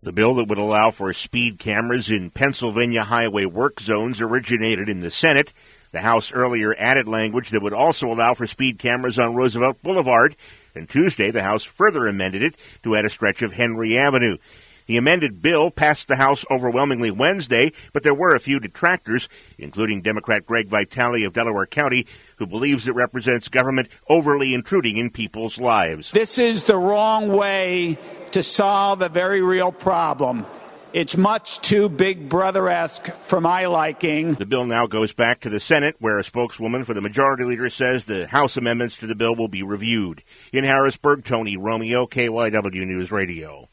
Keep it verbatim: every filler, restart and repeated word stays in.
The bill that would allow for speed cameras in Pennsylvania highway work zones originated in the Senate. The House earlier added language that would also allow for speed cameras on Roosevelt Boulevard. And Tuesday, the House further amended it to add a stretch of Henry Avenue. The amended bill passed the House overwhelmingly Wednesday, but there were a few detractors, including Democrat Greg Vitale of Delaware County, who believes it represents government overly intruding in people's lives. This is the wrong way to solve a very real problem. It's much too Big Brother-esque for my liking. The bill now goes back to the Senate, where a spokeswoman for the majority leader says the House amendments to the bill will be reviewed. In Harrisburg, Tony Romeo, K Y W News Radio.